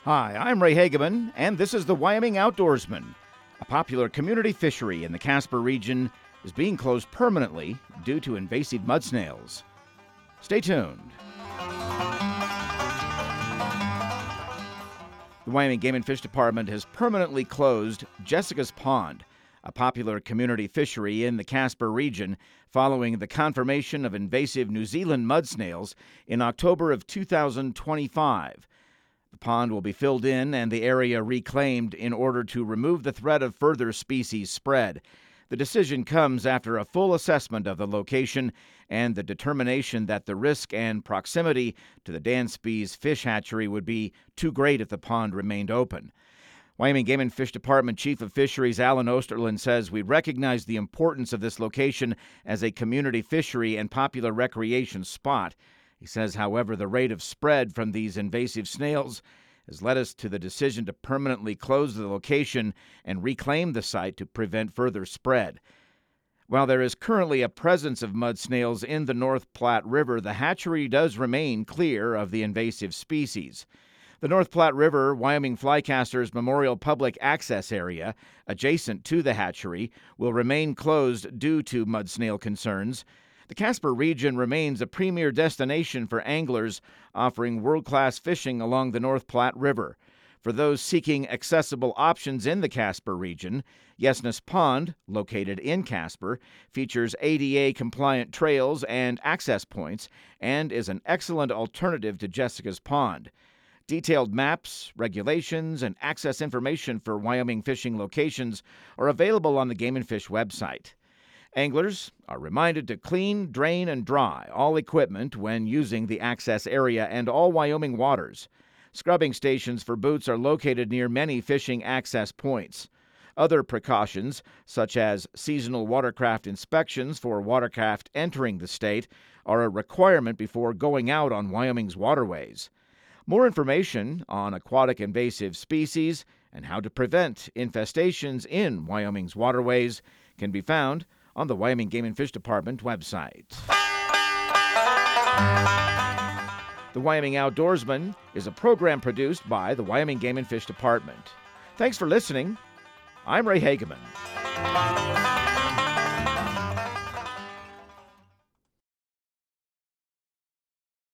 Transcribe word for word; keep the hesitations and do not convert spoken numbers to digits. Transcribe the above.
Hi, I'm Ray Hageman, and this is the Wyoming Outdoorsman. A popular community fishery in the Casper region is being closed permanently due to invasive mud snails. Stay tuned. The Wyoming Game and Fish Department has permanently closed Jessica's Pond, a popular community fishery in the Casper region, following the confirmation of invasive New Zealand mud snails in October of two thousand twenty-five. The pond will be filled in and the area reclaimed in order to remove the threat of further species spread. The decision comes after a full assessment of the location and the determination that the risk and proximity to the Dansby's fish hatchery would be too great if the pond remained open. Wyoming Game and Fish Department Chief of Fisheries Alan Osterlund says we recognize the importance of this location as a community fishery and popular recreation spot. He says, however, the rate of spread from these invasive snails has led us to the decision to permanently close the location and reclaim the site to prevent further spread. While there is currently a presence of mud snails in the North Platte River, the hatchery does remain clear of the invasive species. The North Platte River Wyoming Flycasters Memorial Public Access Area, adjacent to the hatchery, will remain closed due to mud snail concerns. The Casper region remains a premier destination for anglers, offering world-class fishing along the North Platte River. For those seeking accessible options in the Casper region, Yesness Pond, located in Casper, features A D A-compliant trails and access points and is an excellent alternative to Jessica's Pond. Detailed maps, regulations, and access information for Wyoming fishing locations are available on the Game and Fish website. Anglers are reminded to clean, drain, and dry all equipment when using the access area and all Wyoming waters. Scrubbing stations for boots are located near many fishing access points. Other precautions, such as seasonal watercraft inspections for watercraft entering the state, are a requirement before going out on Wyoming's waterways. More information on aquatic invasive species and how to prevent infestations in Wyoming's waterways can be found on the Wyoming Game and Fish Department website. The Wyoming Outdoorsman is a program produced by the Wyoming Game and Fish Department. Thanks for listening. I'm Ray Hageman.